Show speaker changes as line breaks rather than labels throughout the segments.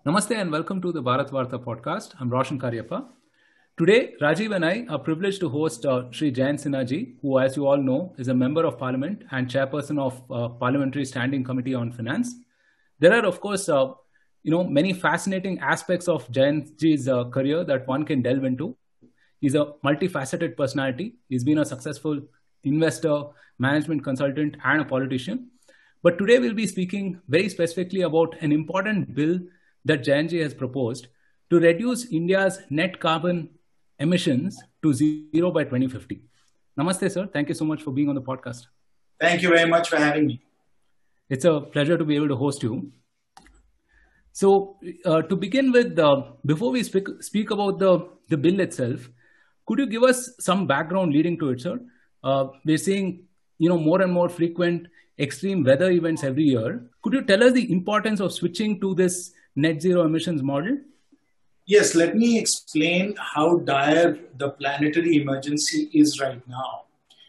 Namaste and welcome to the Bharat Varta podcast. I'm Roshan Karyappa. Today, Rajiv and I are privileged to host Sri Jayant Sinha ji, who, as you all know, is a member of Parliament and chairperson of Parliamentary Standing Committee on Finance. There are, of course, many fascinating aspects of Jayant ji's career that one can delve into. He's a multifaceted personality. He's been a successful investor, management consultant, and a politician. But today we'll be speaking very specifically about an important bill that Jayant ji has proposed to reduce India's net carbon emissions to zero by 2050. Namaste, sir. Thank you so much for being on the podcast.
Thank you very much for having me.
It's a pleasure to be able to host you. So to begin with, before we speak about the bill itself, could you give us some background leading to it, sir? We're seeing more and more frequent extreme weather events every year. Could you tell us the importance of switching to this net zero emissions model?
Yes, let me explain how dire the planetary emergency is right now.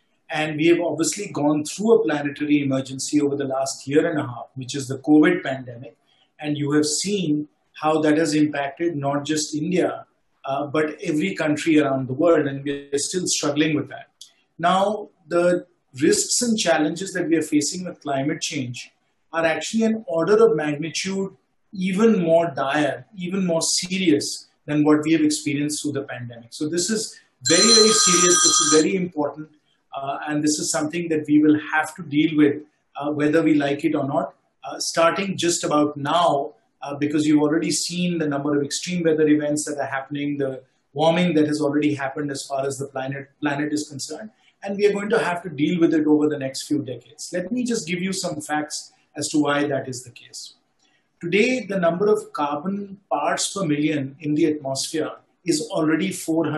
And we have obviously gone through a planetary emergency over the last year and a half, which is the COVID pandemic. And you have seen how that has impacted not just India, but every country around the world. And we are still struggling with that. Now, the risks and challenges that we are facing with climate change are actually an order of magnitude even more dire, even more serious than what we have experienced through the pandemic. So this is very, very serious. This is very important. And this is something that we will have to deal with, whether we like it or not, starting just about now, because you've already seen the number of extreme weather events that are happening, the warming that has already happened as far as the planet is concerned. And we are going to have to deal with it over the next few decades. Let me just give you some facts as to why that is the case. Today, the number of carbon parts per million in the atmosphere is already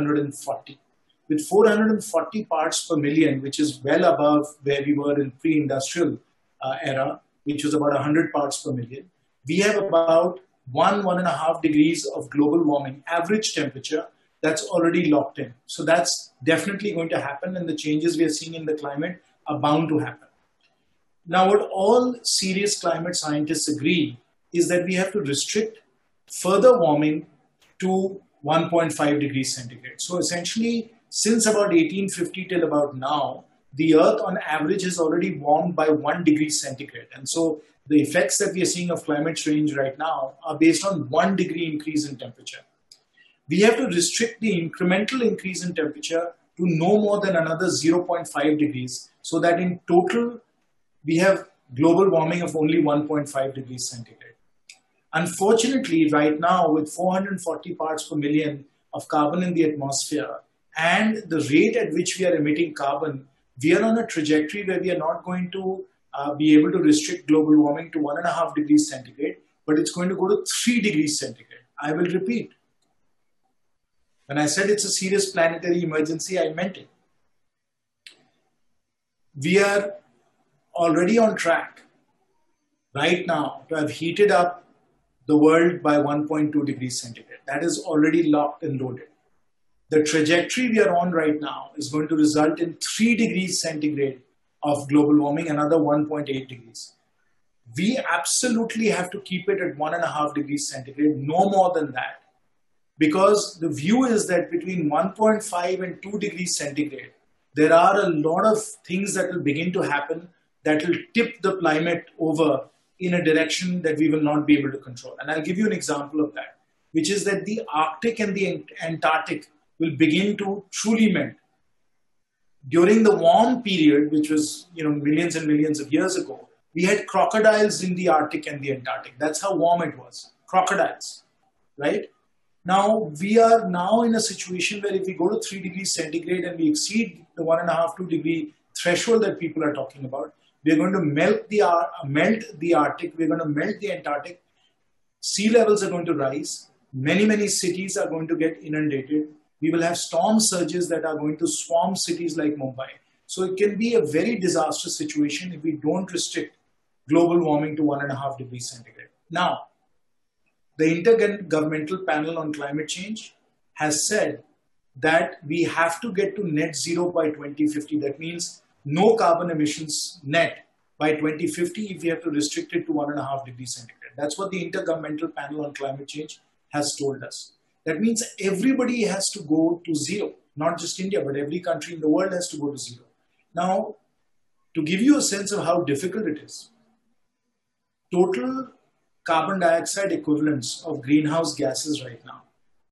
440. With 440 parts per million, which is well above where we were in pre-industrial era, which was about 100 parts per million, we have about 1.5 degrees of global warming, average temperature, that's already locked in. So that's definitely going to happen, and the changes we are seeing in the climate are bound to happen. Now, what all serious climate scientists agree is that we have to restrict further warming to 1.5 degrees centigrade. So essentially, since about 1850 till about now, the Earth on average has already warmed by 1 degree centigrade. And so the effects that we are seeing of climate change right now are based on 1 degree increase in temperature. We have to restrict the incremental increase in temperature to no more than another 0.5 degrees, so that in total, we have global warming of only 1.5 degrees centigrade. Unfortunately, right now, with 440 parts per million of carbon in the atmosphere and the rate at which we are emitting carbon, we are on a trajectory where we are not going to be able to restrict global warming to 1.5 degrees centigrade, but it's going to go to 3 degrees centigrade. I will repeat. When I said it's a serious planetary emergency, I meant it. We are already on track right now to have heated up the world by 1.2 degrees centigrade. That is already locked and loaded. The trajectory we are on right now is going to result in 3 degrees centigrade of global warming, another 1.8 degrees. We absolutely have to keep it at 1.5 degrees centigrade, no more than that. Because the view is that between 1.5 and 2 degrees centigrade, there are a lot of things that will begin to happen that will tip the climate over in a direction that we will not be able to control. And I'll give you an example of that, which is that the Arctic and the Antarctic will begin to truly melt. During the warm period, which was millions and millions of years ago, we had crocodiles in the Arctic and the Antarctic. That's how warm it was. Crocodiles, right? Now, we are now in a situation where if we go to 3 degrees centigrade and we exceed the 1.5, 2 degree threshold that people are talking about, we're going to melt the Arctic, we're going to melt the Antarctic, sea levels are going to rise, many, many cities are going to get inundated, we will have storm surges that are going to swarm cities like Mumbai. So it can be a very disastrous situation if we don't restrict global warming to 1.5 degrees centigrade. Now, the Intergovernmental Panel on Climate Change has said that we have to get to net zero by 2050. That means no carbon emissions net by 2050 if we have to restrict it to 1.5 degrees centigrade. That's what the Intergovernmental Panel on Climate Change has told us. That means everybody has to go to zero, not just India, but every country in the world has to go to zero. Now, to give you a sense of how difficult it is, total carbon dioxide equivalents of greenhouse gases right now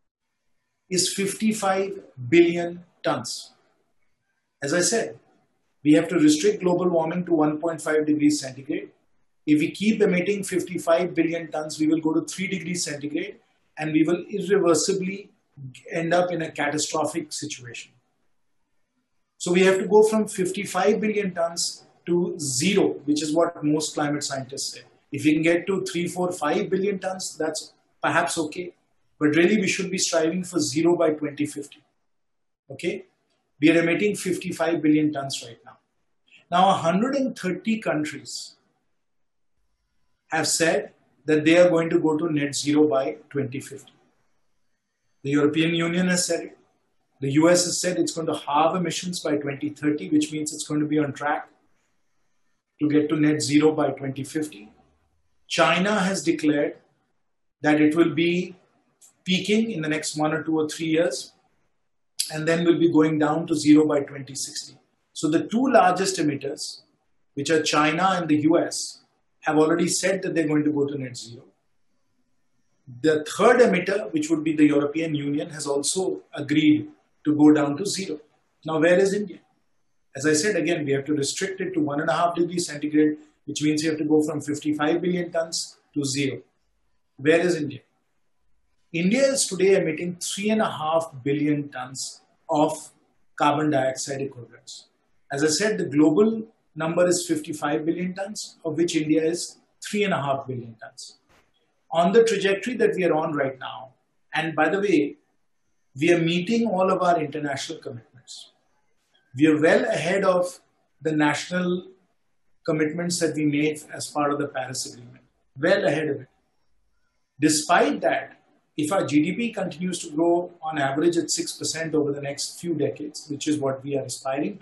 is 55 billion tons. As I said, we have to restrict global warming to 1.5 degrees centigrade. If we keep emitting 55 billion tons, we will go to 3 degrees centigrade and we will irreversibly end up in a catastrophic situation. So we have to go from 55 billion tons to zero, which is what most climate scientists say. If we can get to 3, 4, 5 billion tons, that's perhaps okay. But really, we should be striving for zero by 2050. Okay? We are emitting 55 billion tons right now. Now, 130 countries have said that they are going to go to net zero by 2050. The European Union has said it. The US has said it's going to halve emissions by 2030, which means it's going to be on track to get to net zero by 2050. China has declared that it will be peaking in the next 1 or 2 or 3 years, and then will be going down to zero by 2060. So the two largest emitters, which are China and the US, have already said that they're going to go to net zero. The third emitter, which would be the European Union, has also agreed to go down to zero. Now, where is India? As I said, again, we have to restrict it to 1.5 degrees centigrade, which means you have to go from 55 billion tons to zero. Where is India? India is today emitting 3.5 billion tons of carbon dioxide equivalents. As I said, the global number is 55 billion tons, of which India is 3.5 billion tons. On the trajectory that we are on right now, and by the way, we are meeting all of our international commitments. We are well ahead of the national commitments that we made as part of the Paris Agreement. Well ahead of it. Despite that, if our GDP continues to grow on average at 6% over the next few decades, which is what we are aspiring to,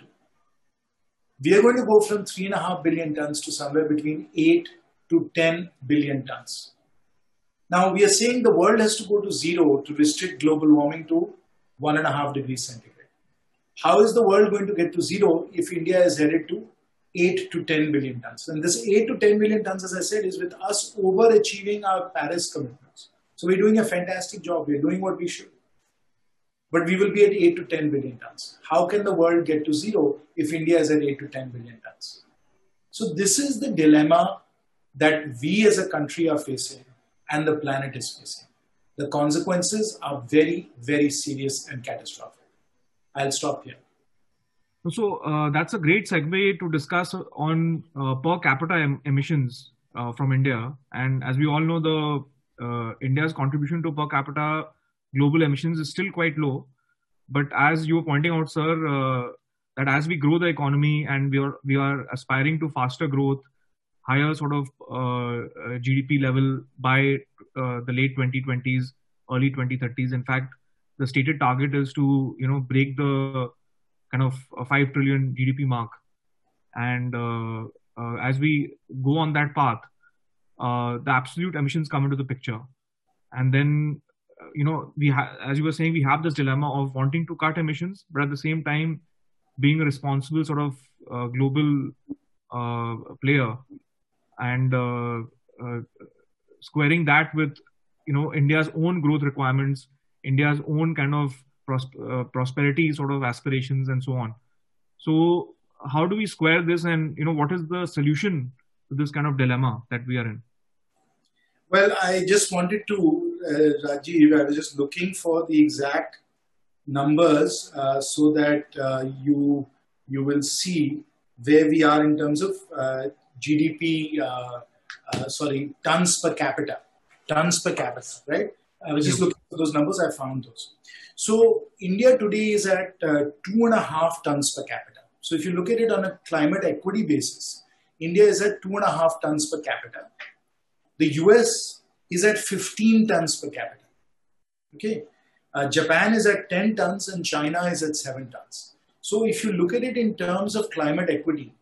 we are going to go from 3.5 billion tons to somewhere between 8 to 10 billion tons. Now, we are saying the world has to go to zero to restrict global warming to 1.5 degrees centigrade. How is the world going to get to zero if India is headed to 8 to 10 billion tons? And this 8 to 10 billion tons, as I said, is with us overachieving our Paris commitments. So we're doing a fantastic job. We're doing what we should. But we will be at 8 to 10 billion tons. How can the world get to zero if India is at 8 to 10 billion tons? So this is the dilemma that we as a country are facing and the planet is facing. The consequences are very, very serious and catastrophic. I'll stop here.
So that's a great segue to discuss on per capita emissions from India. And as we all know, India's contribution to per capita global emissions is still quite low. But as you were pointing out, sir, that as we grow the economy and we are aspiring to faster growth, higher sort of GDP level by the late 2020s, early 2030s. In fact, the stated target is to break the kind of 5 trillion GDP mark. And as we go on that path, the absolute emissions come into the picture. And then, as you were saying, we have this dilemma of wanting to cut emissions, but at the same time, being a responsible sort of global player and squaring that with, India's own growth requirements, India's own kind of prosperity sort of aspirations and so on. So how do we square this, and what is the solution to this kind of dilemma that we are in?
Well, I just wanted to, Rajiv, I was just looking for the exact numbers so that you will see where we are in terms of GDP, tons per capita, right? I was just looking for those numbers, I found those. So India today is at 2.5 tons per capita. So if you look at it on a climate equity basis, India is at 2.5 tons per capita. The US is at 15 tons per capita. Okay. Japan is at 10 tons and China is at 7 tons. So if you look at it in terms of climate equity,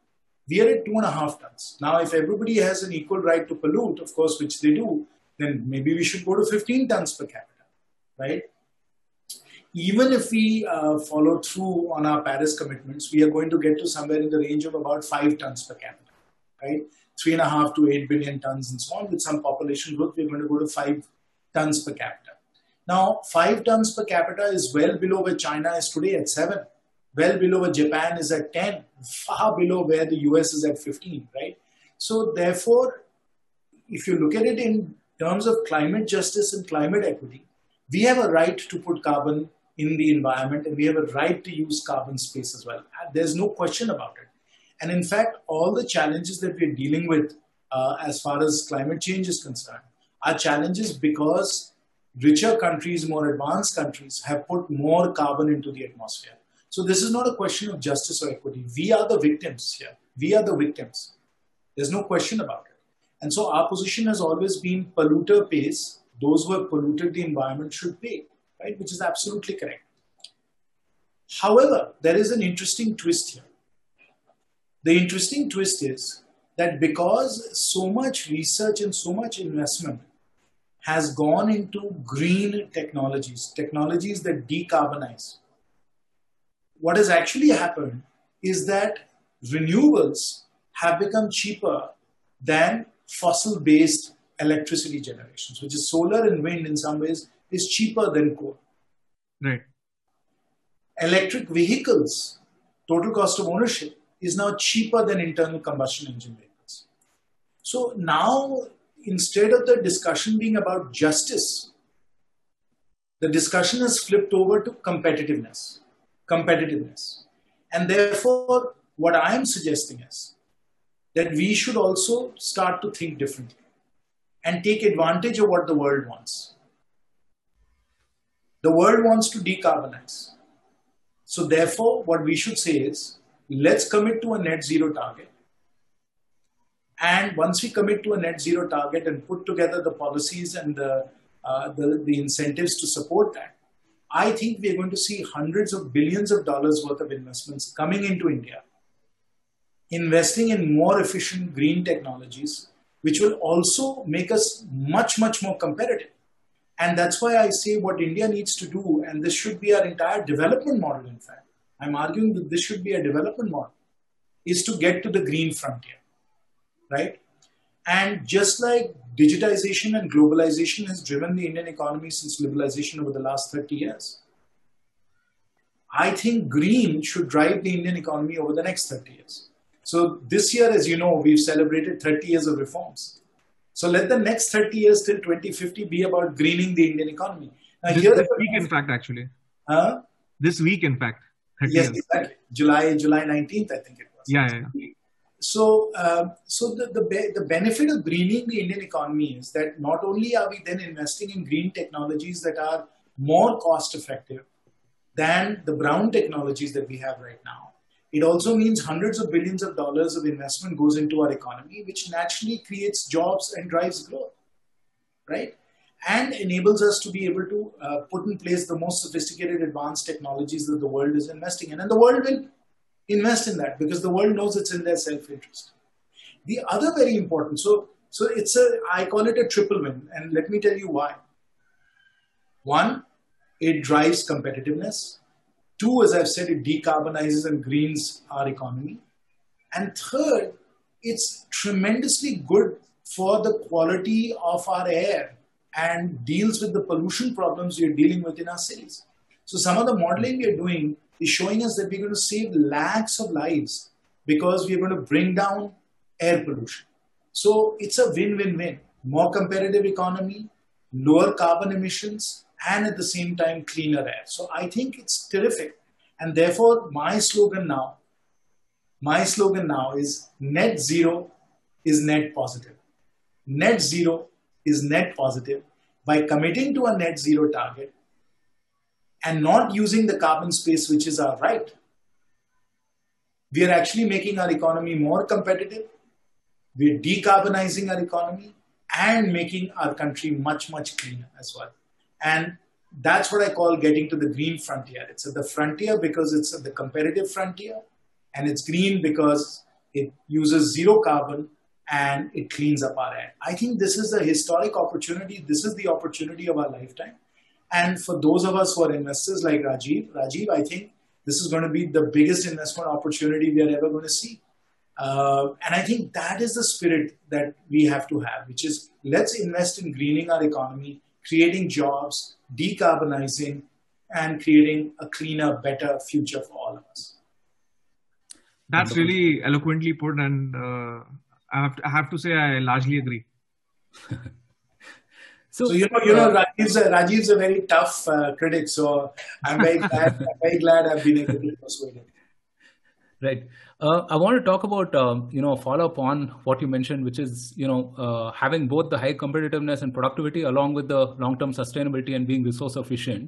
We are at 2.5 tons. Now, if everybody has an equal right to pollute, of course, which they do, then maybe we should go to 15 tons per capita, right? Even if we follow through on our Paris commitments, we are going to get to somewhere in the range of about 5 tons per capita, right? 3.5 to 8 billion tons and so on. With some population growth, we're going to go to 5 tons per capita. Now, 5 tons per capita is well below where China is today at 7, well below where Japan is at 10, far below where the US is at 15, right? So therefore, if you look at it in terms of climate justice and climate equity, we have a right to put carbon in the environment, and we have a right to use carbon space as well. There's no question about it. And in fact, all the challenges that we're dealing with as far as climate change is concerned are challenges because richer countries, more advanced countries have put more carbon into the atmosphere. So this is not a question of justice or equity. We are the victims here. We are the victims. There's no question about it. And so our position has always been polluter pays. Those who have polluted the environment should pay, right? Which is absolutely correct. However, there is an interesting twist here. The interesting twist is that because so much research and so much investment has gone into green technologies, technologies that decarbonize, what has actually happened is that renewables have become cheaper than fossil-based electricity generations, which is solar and wind in some ways is cheaper than coal.
Right.
Electric vehicles, total cost of ownership, is now cheaper than internal combustion engine vehicles. So now, instead of the discussion being about justice, the discussion has flipped over to competitiveness. And therefore, what I am suggesting is that we should also start to think differently and take advantage of what the world wants. The world wants to decarbonize. So therefore, what we should say is, let's commit to a net zero target. And once we commit to a net zero target and put together the policies and the incentives to support that, I think we are going to see hundreds of billions of dollars worth of investments coming into India, investing in more efficient green technologies, which will also make us much, much more competitive. And that's why I say what India needs to do, and this should be our entire development model, in fact. I'm arguing that this should be a development model, is to get to the green frontier, right? And just like digitization and globalization has driven the Indian economy since liberalization over the last 30 years, I think green should drive the Indian economy over the next 30 years. So this year, as you know, we've celebrated 30 years of reforms. So let the next 30 years till 2050 be about greening the Indian economy. Now,
this week, in fact, actually. This week, in fact.
Yes, exactly. July 19th, I think it was.
Yeah.
So the benefit of greening the Indian economy is that not only are we then investing in green technologies that are more cost effective than the brown technologies that we have right now, it also means hundreds of billions of dollars of investment goes into our economy, which naturally creates jobs and drives growth, right? And enables us to be able to put in place the most sophisticated advanced technologies that the world is investing in. And the world will invest in that because the world knows it's in their self-interest. The other very important, so I call it a triple win. And let me tell you why. One, it drives competitiveness. Two, as I've said, it decarbonizes and greens our economy. And third, it's tremendously good for the quality of our air and deals with the pollution problems we are dealing with in our cities. So some of the modeling we are doing is showing us that we're going to save lakhs of lives because we're going to bring down air pollution. So it's a win-win-win. More competitive economy, lower carbon emissions, and at the same time, cleaner air. So I think it's terrific. And therefore, my slogan now is net zero is net positive. Net zero is net positive. By committing to a net zero target and not using the carbon space, which is our right, we are actually making our economy more competitive. We're decarbonizing our economy and making our country much, much cleaner as well. And that's what I call getting to the green frontier. It's at the frontier because it's at the competitive frontier, and it's green because it uses zero carbon, and it cleans up our air. I think this is a historic opportunity. This is the opportunity of our lifetime. And for those of us who are investors like Rajiv, I think this is going to be the biggest investment opportunity we are ever going to see. And I think that is the spirit that we have to have, which is let's invest in greening our economy, creating jobs, decarbonizing, and creating a cleaner, better future for all of us.
That's really eloquently put, and I have to say I largely agree.
So Rajiv's a very tough critic, so I'm very glad I've been able to persuade him.
Right. I want to talk about follow up on what you mentioned, which is having both the high competitiveness and productivity along with the long term sustainability and being resource efficient.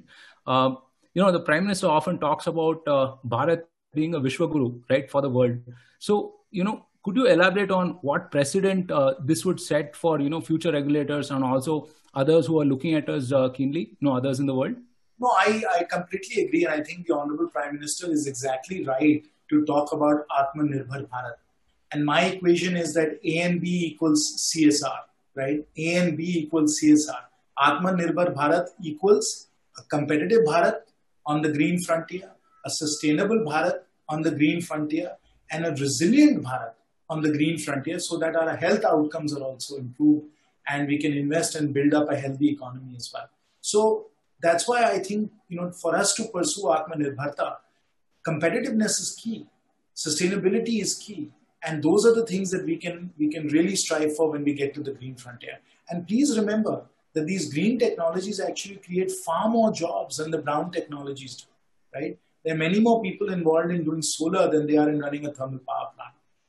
The Prime Minister often talks about Bharat being a Vishwaguru, right, for the world. So could you elaborate on what precedent this would set for future regulators and also others who are looking at us keenly, others in the world?
No, I completely agree, and I think the Honorable Prime Minister is exactly right to talk about Atmanirbhar Bharat. And my equation is that A and B equals CSR, right? A and B equals CSR. Atmanirbhar Bharat equals a competitive Bharat on the green frontier, a sustainable Bharat on the green frontier, and a resilient Bharat on the green frontier, so that our health outcomes are also improved and we can invest and build up a healthy economy as well. So that's why I think, for us to pursue Atmanirbharta, competitiveness is key, sustainability is key, and those are the things that we can really strive for when we get to the green frontier. And please remember that these green technologies actually create far more jobs than the brown technologies do, right? There are many more people involved in doing solar than there are in running a thermal power plant.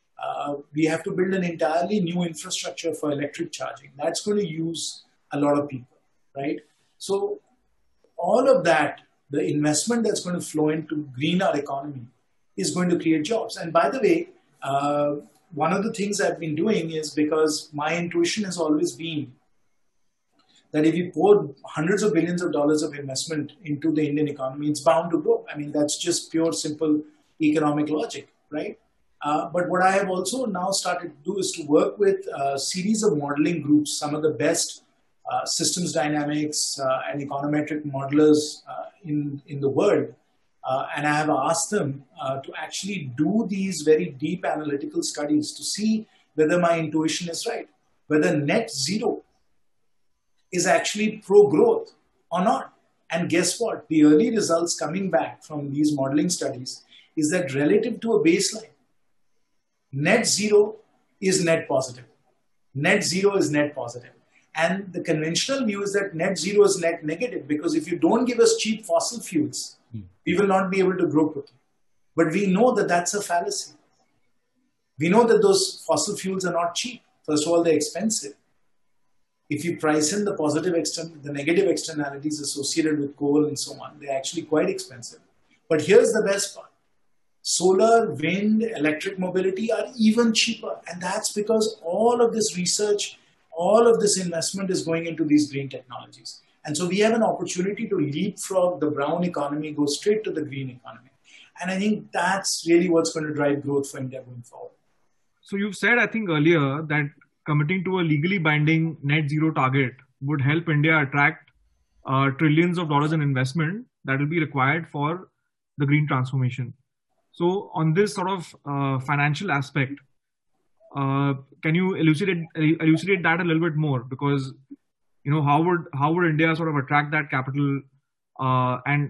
We have to build an entirely new infrastructure for electric charging. That's going to use a lot of people, right? So all of that, the investment that's going to flow into green our economy is going to create jobs. And by the way, one of the things I've been doing is, because my intuition has always been that if you pour hundreds of billions of dollars of investment into the Indian economy, it's bound to grow. I mean, that's just pure, simple economic logic, right? But what I have also now started to do is to work with a series of modeling groups, some of the best systems dynamics and econometric modelers in the world. And I have asked them to actually do these very deep analytical studies to see whether my intuition is right, whether net zero is actually pro-growth or not. And guess what? The early results coming back from these modeling studies is that relative to a baseline, net zero is net positive. Net zero is net positive. And the conventional view is that net zero is net negative, because if you don't give us cheap fossil fuels, we will not be able to grow quickly. But we know that that's a fallacy. We know that those fossil fuels are not cheap. First of all, they're expensive. If you price in the negative externalities associated with coal and so on, they're actually quite expensive. But here's the best part. Solar, wind, electric mobility are even cheaper. And that's because all of this research, all of this investment is going into these green technologies. And so we have an opportunity to leapfrog the brown economy, go straight to the green economy. And I think that's really what's going to drive growth for India going forward.
So you've said, I think earlier, that committing to a legally binding net zero target would help India attract trillions of dollars in investment that will be required for the green transformation. So on this sort of financial aspect, can you elucidate that a little bit more? Because how would India sort of attract that capital? And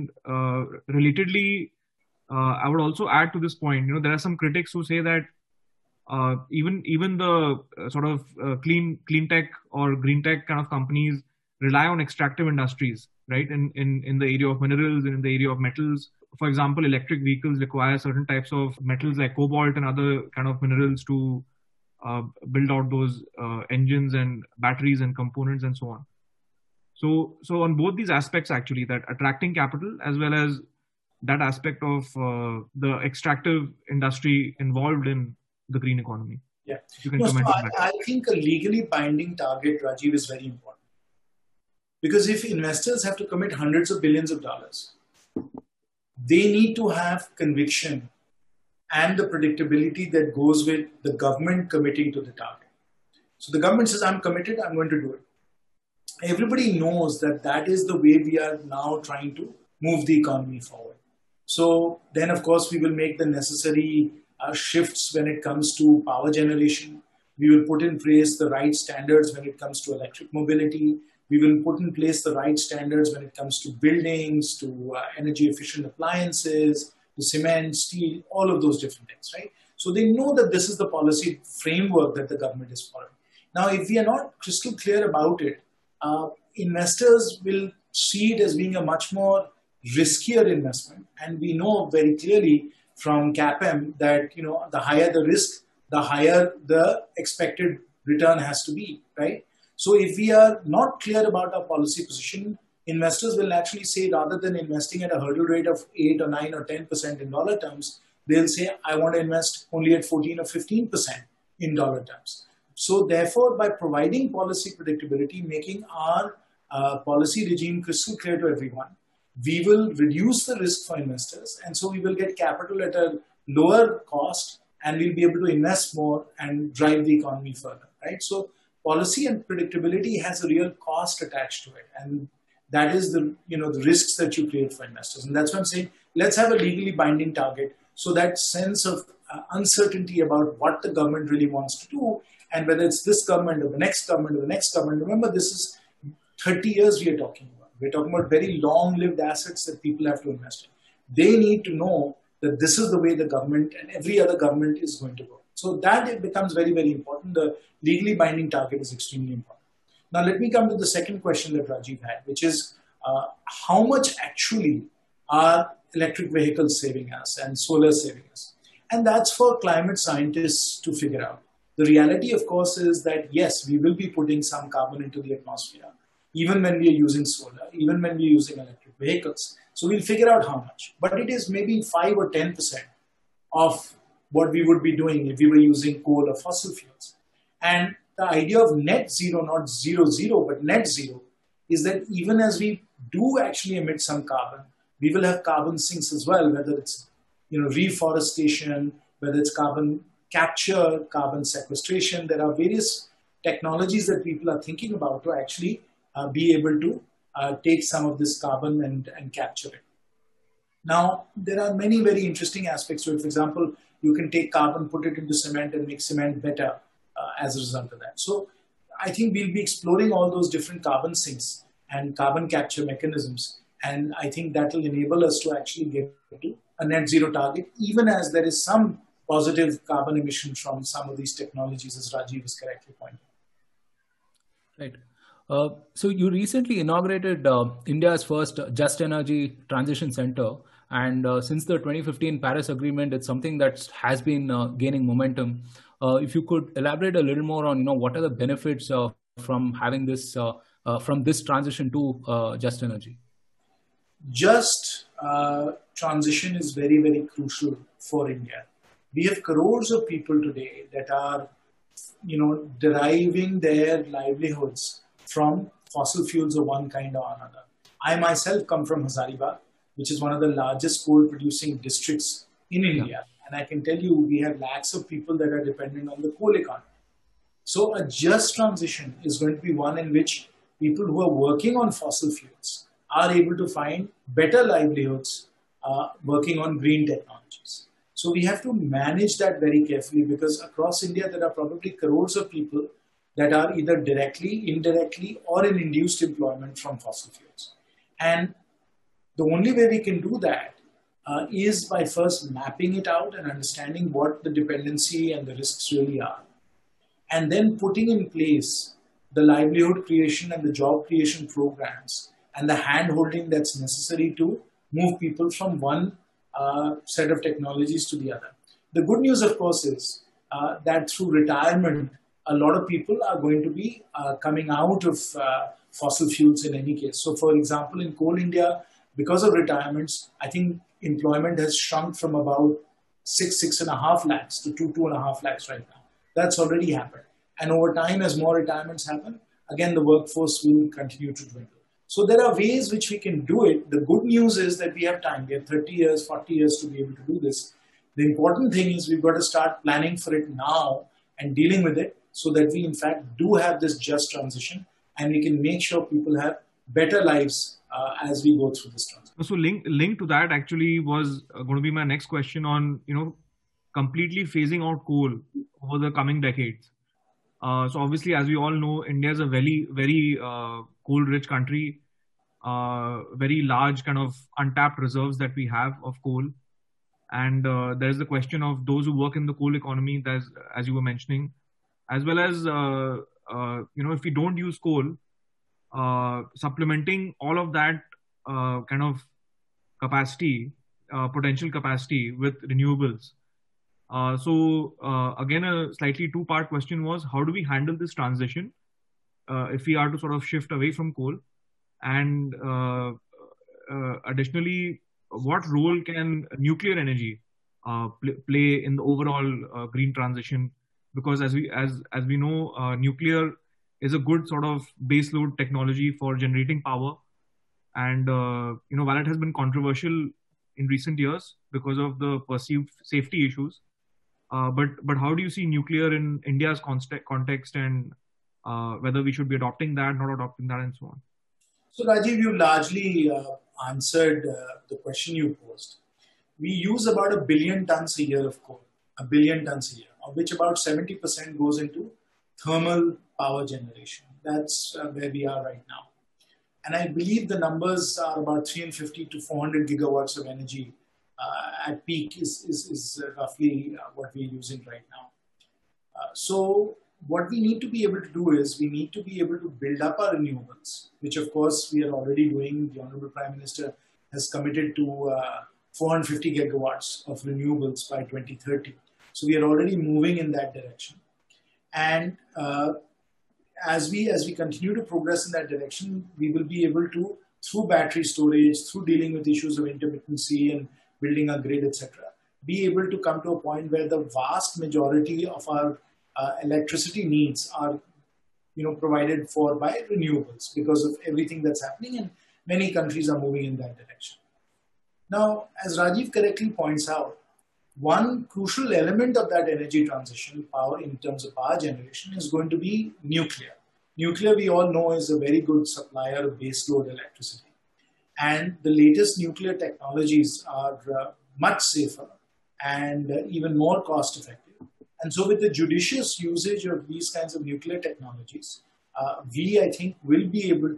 relatedly, I would also add to this point. There are some critics who say that even the sort of clean tech or green tech kind of companies rely on extractive industries, right? In the area of minerals and in the area of metals. For example, electric vehicles require certain types of metals like cobalt and other kind of minerals to build out those engines and batteries and components and so on. So on both these aspects, actually, that attracting capital as well as that aspect of the extractive industry involved in the green economy.
Yeah.
You can comment on that.
I think a legally binding target, Rajiv, is very important. Because if investors have to commit hundreds of billions of dollars, they need to have conviction and the predictability that goes with the government committing to the target. So the government says, I'm committed, I'm going to do it. Everybody knows that that is the way we are now trying to move the economy forward. So then, of course, we will make the necessary shifts when it comes to power generation. We will put in place the right standards when it comes to electric mobility. We will put in place the right standards when it comes to buildings, to energy efficient appliances, to cement, steel, all of those different things, right? So they know that this is the policy framework that the government is following. Now, if we are not crystal clear about it, investors will see it as being a much more riskier investment. And we know very clearly from CAPM that, the higher the risk, the higher the expected return has to be, right? So if we are not clear about our policy position, investors will naturally say, rather than investing at a hurdle rate of 8 or 9 or 10% in dollar terms, they'll say, I want to invest only at 14 or 15% in dollar terms. So therefore, by providing policy predictability, making our policy regime crystal clear to everyone, we will reduce the risk for investors. And so we will get capital at a lower cost, and we'll be able to invest more and drive the economy further, right? So policy and predictability has a real cost attached to it. And that is the risks that you create for investors. And that's why I'm saying, let's have a legally binding target. So that sense of uncertainty about what the government really wants to do, and whether it's this government or the next government or the next government, remember, this is 30 years we are talking about. We're talking about very long-lived assets that people have to invest in. They need to know that this is the way the government and every other government is going to go. So that it becomes very, very important. The legally binding target is extremely important. Now, let me come to the second question that Rajiv had, which is how much actually are electric vehicles saving us and solar saving us? And that's for climate scientists to figure out. The reality, of course, is that, yes, we will be putting some carbon into the atmosphere, even when we are using solar, even when we are using electric vehicles. So we'll figure out how much. But it is maybe 5 or 10% of what we would be doing if we were using coal or fossil fuels. And the idea of net zero, not 0, but net zero, is that even as we do actually emit some carbon, we will have carbon sinks as well, whether it's reforestation, whether it's carbon capture, carbon sequestration. There are various technologies that people are thinking about to actually be able to take some of this carbon and capture it. Now, there are many very interesting aspects to it. For example, you can take carbon, put it into cement, and make cement better as a result of that. So I think we'll be exploring all those different carbon sinks and carbon capture mechanisms. And I think that will enable us to actually get to a net zero target, even as there is some positive carbon emission from some of these technologies, as Rajiv has correctly pointed out.
Right. So you recently inaugurated India's first Just Energy Transition Center. And since the 2015 Paris Agreement, it's something that has been gaining momentum. If you could elaborate a little more on, what are the benefits from having this, from this transition to Just Energy?
Just transition is very, very crucial for India. We have crores of people today that are, deriving their livelihoods from fossil fuels of one kind or another. I myself come from Hazaribagh, which is one of the largest coal producing districts in India. And I can tell you, we have lakhs of people that are dependent on the coal economy. So a just transition is going to be one in which people who are working on fossil fuels are able to find better livelihoods working on green technologies. So we have to manage that very carefully, because across India, there are probably crores of people that are either directly, indirectly, or in induced employment from fossil fuels. And the only way we can do that is by first mapping it out and understanding what the dependency and the risks really are. And then putting in place the livelihood creation and the job creation programs and the hand-holding that's necessary to move people from one set of technologies to the other. The good news, of course, is that through retirement, a lot of people are going to be coming out of fossil fuels in any case. So, for example, in Coal India, because of retirements, I think employment has shrunk from about 6.5 lakhs to 2.5 lakhs right now. That's already happened. And over time, as more retirements happen, again, the workforce will continue to dwindle. So there are ways which we can do it. The good news is that we have time. We have 30 years, 40 years to be able to do this. The important thing is we've got to start planning for it now and dealing with it so that we in fact do have this just transition and we can make sure people have better lives as we go through this transition.
So link to that actually was going to be my next question on, completely phasing out coal over the coming decades. So obviously, as we all know, India is a very, very coal-rich country, very large kind of untapped reserves that we have of coal. And there's the question of those who work in the coal economy, as you were mentioning, as well as, if we don't use coal, supplementing all of that kind of capacity, potential capacity with renewables. Again, a slightly two-part question was, how do we handle this transition if we are to sort of shift away from coal? And additionally, what role can nuclear energy play in the overall green transition? Because as we know, nuclear is a good sort of baseload technology for generating power. And while it has been controversial in recent years because of the perceived safety issues, but how do you see nuclear in India's context, and whether we should be adopting that, not adopting that, and so on?
So Rajiv, you largely answered the question you posed. We use about 1 billion tons a year of coal, 1 billion tons a year, of which about 70% goes into thermal power generation. That's where we are right now. And I believe the numbers are about 350 to 400 gigawatts of energy at peak is roughly what we're using right now. So what we need to be able to do is we need to be able to build up our renewables, which of course we are already doing. The Honorable Prime Minister has committed to 450 gigawatts of renewables by 2030. So we are already moving in that direction. And as we continue to progress in that direction, we will be able to, through battery storage, through dealing with issues of intermittency and building a grid, etc., be able to come to a point where the vast majority of our electricity needs are, provided for by renewables because of everything that's happening, and many countries are moving in that direction. Now, as Rajiv correctly points out, one crucial element of that energy transition, power in terms of power generation, is going to be nuclear. Nuclear, we all know, is a very good supplier of baseload electricity. And the latest nuclear technologies are much safer and even more cost effective. And so with the judicious usage of these kinds of nuclear technologies, we, I think, will be able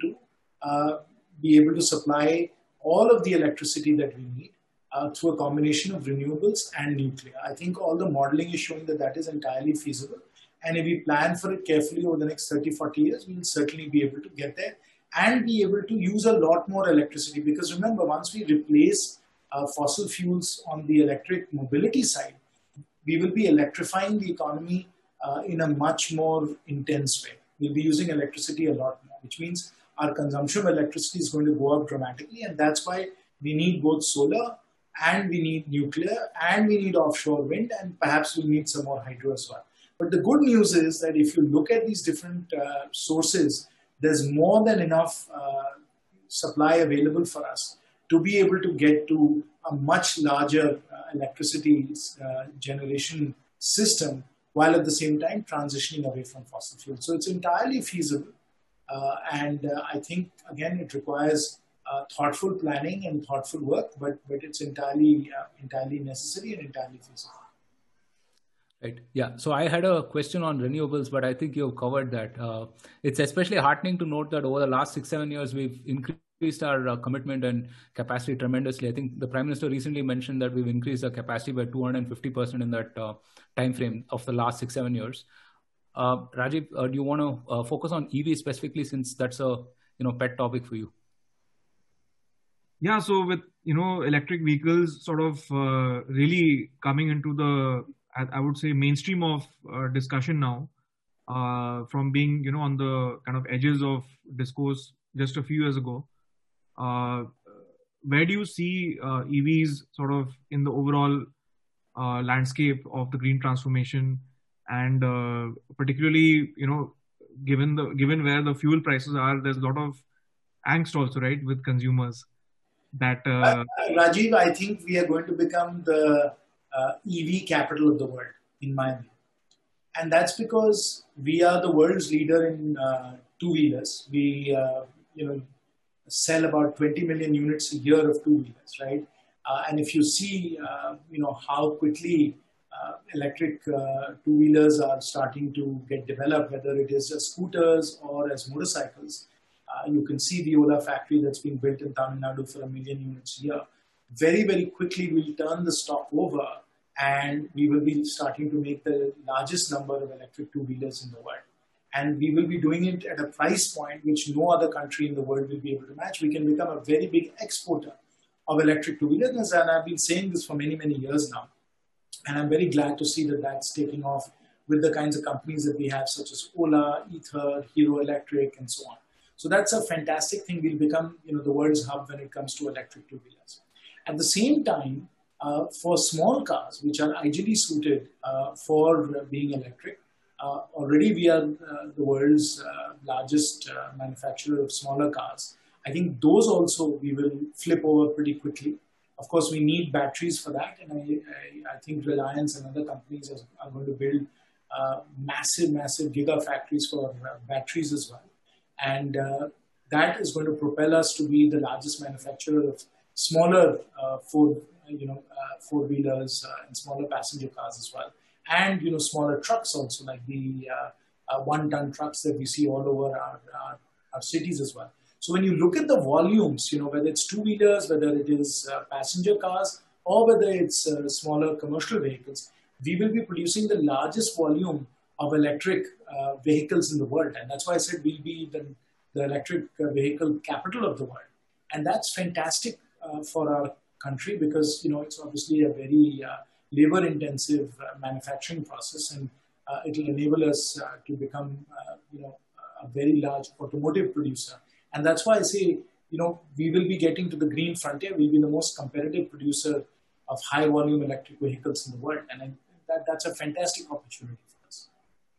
to supply all of the electricity that we need through a combination of renewables and nuclear. I think all the modeling is showing that is entirely feasible. And if we plan for it carefully over the next 30, 40 years, we will certainly be able to get there and be able to use a lot more electricity. Because remember, once we replace fossil fuels on the electric mobility side, we will be electrifying the economy in a much more intense way. We'll be using electricity a lot more, which means our consumption of electricity is going to go up dramatically. And that's why we need both solar, and we need nuclear, and we need offshore wind, and perhaps we'll need some more hydro as well. But the good news is that if you look at these different sources, there's more than enough supply available for us to be able to get to a much larger electricity generation system, while at the same time transitioning away from fossil fuels. So it's entirely feasible. And I think, again, it requires thoughtful planning and thoughtful work, but it's entirely necessary and entirely feasible.
Right. Yeah. So I had a question on renewables, but I think you've covered that. It's especially heartening to note that over the last 6-7 years, we've increased our commitment and capacity tremendously. I think the Prime Minister recently mentioned that we've increased our capacity by 250% in that time frame of the last 6-7 years. Rajiv, do you want to focus on EV specifically, since that's a pet topic for you?
Yeah. So with electric vehicles sort of really coming into the, I would say, mainstream of discussion now, from being on the kind of edges of discourse just a few years ago. Where do you see EVs sort of in the overall landscape of the green transformation, and particularly given where the fuel prices are, there's a lot of angst also, right, with consumers. That
Rajiv, I think we are going to become the EV capital of the world, in my view. And that's because we are the world's leader in two-wheelers. We sell about 20 million units a year of two-wheelers, right? And if you see, how quickly electric two-wheelers are starting to get developed, whether it is as scooters or as motorcycles, you can see the Ola factory that's being built in Tamil Nadu for 1 million units a year. Very, very quickly, we'll turn the stock over and we will be starting to make the largest number of electric two-wheelers in the world. And we will be doing it at a price point which no other country in the world will be able to match. We can become a very big exporter of electric two-wheelers. And I've been saying this for many, many years now. And I'm very glad to see that that's taking off with the kinds of companies that we have, such as Ola, Ether, Hero Electric, and so on. So that's a fantastic thing. We'll become, the world's hub when it comes to electric two-wheelers. At the same time, for small cars, which are ideally suited for being electric, already we are the world's largest manufacturer of smaller cars. I think those also we will flip over pretty quickly. Of course, we need batteries for that. And I think Reliance and other companies are going to build massive gigafactories for batteries as well. And that is going to propel us to be the largest manufacturer of smaller four-wheelers and smaller passenger cars as well. And, smaller trucks also, like the 1-ton trucks that we see all over our cities as well. So when you look at the volumes, whether it's two-wheelers, whether it is passenger cars, or whether it's smaller commercial vehicles, we will be producing the largest volume of electric vehicles in the world. And that's why I said we'll be the electric vehicle capital of the world. And that's fantastic for our country because, it's obviously a very labor-intensive manufacturing process, and it will enable us to become, a very large automotive producer. And that's why I say, we will be getting to the green frontier. We'll be the most competitive producer of high-volume electric vehicles in the world. And that's a fantastic opportunity for us.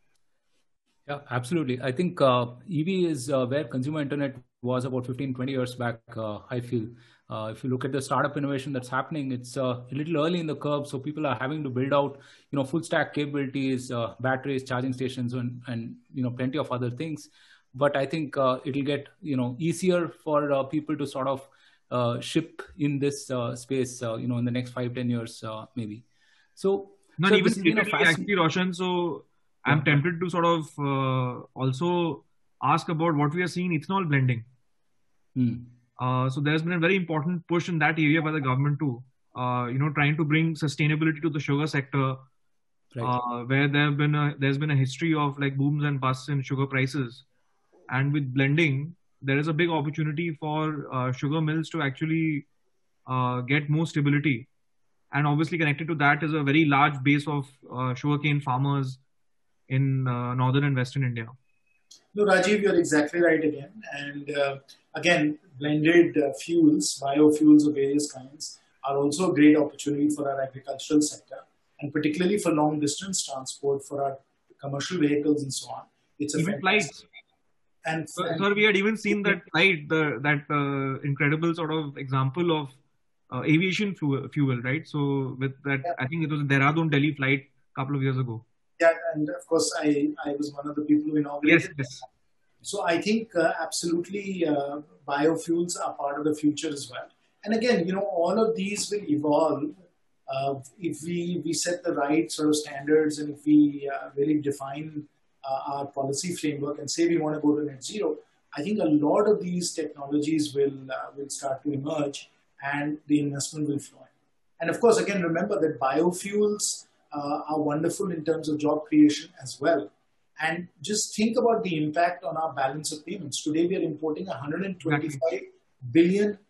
Yeah, absolutely. I think EV is where consumer internet was about 15, 20 years back, I feel. If you look at the startup innovation that's happening, it's a little early in the curve. So people are having to build out, full stack capabilities, batteries, charging stations, and plenty of other things. But I think it'll get, easier for people to sort of ship in this space, in the next 5-10 years, maybe. So,
not even actually, Roshan. So I'm tempted to sort of also ask about what we are seeing in ethanol blending. So there's been a very important push in that area by the government too. Trying to bring sustainability to the sugar sector, right. Where there's been a history of like booms and busts in sugar prices. And with blending, there is a big opportunity for sugar mills to actually get more stability. And obviously connected to that is a very large base of sugarcane farmers in northern and western India.
No, Rajiv, you're exactly right again. And again, blended fuels, biofuels of various kinds, are also a great opportunity for our agricultural sector, and particularly for long distance transport for our commercial vehicles and so on. It's a
even flights. And sir, we had even seen that flight, that incredible sort of example of aviation fuel, right? So with that, I think it was a Dehradun Delhi flight a couple of years ago.
Yeah, and of course, I was one of the people who inaugurated
yes.
So I think absolutely biofuels are part of the future as well. And again, all of these will evolve if we set the right sort of standards, and if we really define our policy framework and say we want to go to net zero. I think a lot of these technologies will start to emerge, and the investment will flow in. And of course, again, remember that biofuels are wonderful in terms of job creation as well. And just think about the impact on our balance of payments. Today, we are importing $125 billion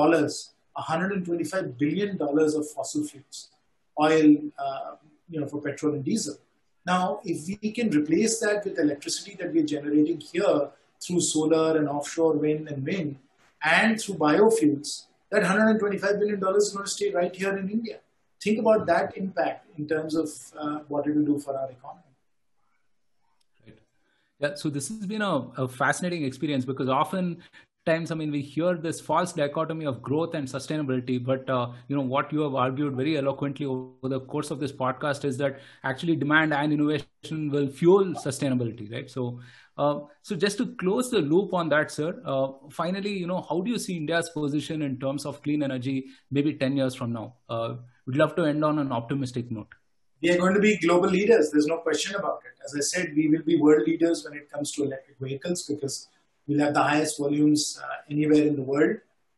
of fossil fuels, oil, for petrol and diesel. Now, if we can replace that with electricity that we're generating here through solar and offshore wind and through biofuels, that $125 billion is going to stay right here in India. Think about that impact in terms of what it will do for our economy.
Right. Yeah, so this has been a fascinating experience, because often times, I mean, we hear this false dichotomy of growth and sustainability, but what you have argued very eloquently over the course of this podcast is that actually demand and innovation will fuel sustainability, right? So just to close the loop on that, sir, finally, how do you see India's position in terms of clean energy maybe 10 years from now? We'd love to end on an optimistic note.
We are going to be global leaders. There's no question about it. As I said, we will be world leaders when it comes to electric vehicles because we'll have the highest volumes anywhere in the world.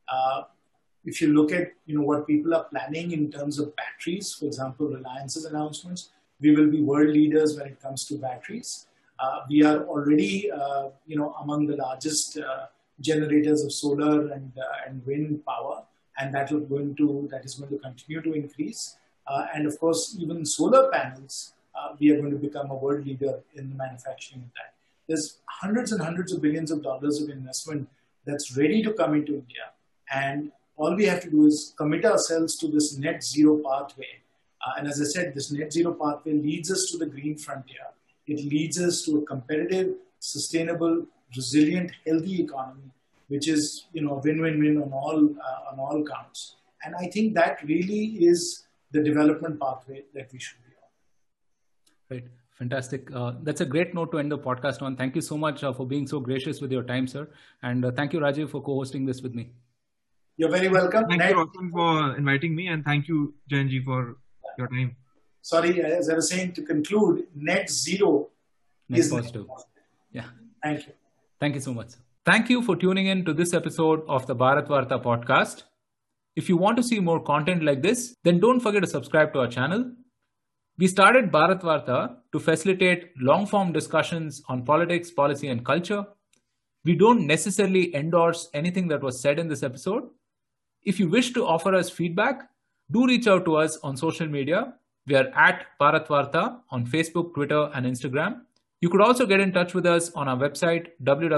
If you look at what people are planning in terms of batteries, for example, Reliance's announcements, we will be world leaders when it comes to batteries. We are already among the largest generators of solar and wind power, and that is going to continue to increase. And of course, even solar panels, we are going to become a world leader in the manufacturing of that. There's hundreds and hundreds of billions of dollars of investment that's ready to come into India. And all we have to do is commit ourselves to this net zero pathway. And as I said, this net zero pathway leads us to the green frontier. It leads us to a competitive, sustainable, resilient, healthy economy, which is a win-win-win on all counts. And I think that really is the development pathway that we should be on.
Right. Fantastic. That's a great note to end the podcast on. Thank you so much for being so gracious with your time, sir. And thank you, Rajiv, for co-hosting this with me.
You're very welcome.
Thank you, Roshan, for inviting me, and thank you, Jayanji, for your time.
Sorry, as I was saying, to conclude, net zero is
positive. Yeah.
Thank you.
Thank you so much, sir. Thank you for tuning in to this episode of the Bharat Varta podcast. If you want to see more content like this, then don't forget to subscribe to our channel. We started Bharat Varta to facilitate long-form discussions on politics, policy, and culture. We don't necessarily endorse anything that was said in this episode. If you wish to offer us feedback, do reach out to us on social media. We are at Bharat Varta on Facebook, Twitter, and Instagram. You could also get in touch with us on our website,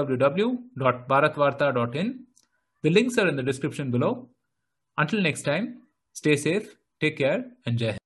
www.bharatvarta.in. The links are in the description below. Until next time, stay safe, take care, and Jai Hind.